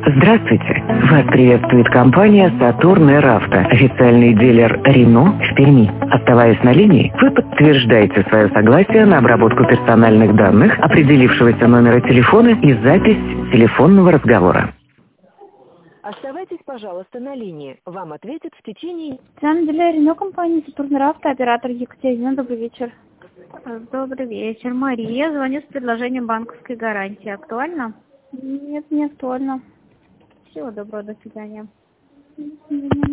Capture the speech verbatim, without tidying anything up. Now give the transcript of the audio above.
Здравствуйте. Вас приветствует компания «Сатурн Эр Авто», официальный дилер «Рено» в Перми. Оставаясь на линии, вы подтверждаете свое согласие на обработку персональных данных, определившегося номера телефона и запись телефонного разговора. Оставайтесь, пожалуйста, на линии. Вам ответят в течение... Официальный дилер «Рено» компании «Сатурн Эр Авто», оператор Екатерина. Добрый вечер. Добрый вечер, Мария. Звоню с предложением банковской гарантии. Актуально? Нет, не актуально. Всего доброго, до свидания. До свидания.